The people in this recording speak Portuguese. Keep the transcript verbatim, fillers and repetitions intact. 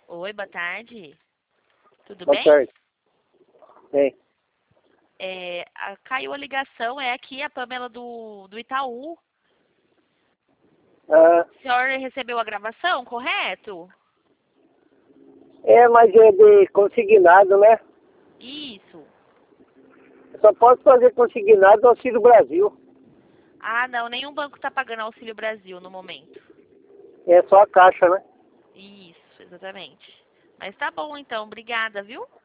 Oi, boa tarde. Tudo Boa bem? tarde. Bem, É, a- caiu a ligação, é aqui a Pamela do, do Itaú. ah, O senhor recebeu a gravação, correto? é, mas é de consignado, né? Isso. Eu só posso fazer consignado no Auxílio Brasil. Ah, não, nenhum banco está pagando Auxílio Brasil no momento. É só a Caixa, né? Isso, exatamente. Mas tá bom então, obrigada, viu?